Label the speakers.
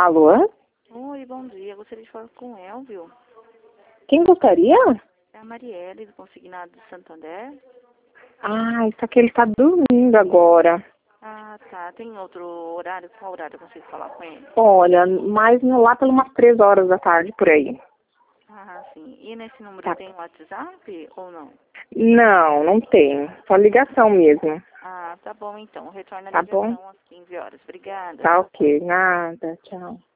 Speaker 1: Alô?
Speaker 2: Oi, bom dia. Gostaria de falar com o Elvio.
Speaker 1: Quem gostaria?
Speaker 2: É a Marielle, do Consignado de Santander.
Speaker 1: Ah, isso aqui ele tá dormindo agora.
Speaker 2: Ah, tá. Tem outro horário? Qual horário eu consigo falar com ele?
Speaker 1: Olha, mais lá pelas umas 3 horas da tarde, por aí.
Speaker 2: Ah, sim. E nesse número
Speaker 1: Tá.
Speaker 2: tem WhatsApp ou não?
Speaker 1: Não, não tem. Só ligação mesmo.
Speaker 2: Ah, tá bom então. Retorna a
Speaker 1: Tá bom?
Speaker 2: ligação às 15 horas. Obrigada.
Speaker 1: Tá ok. Nada. Tchau.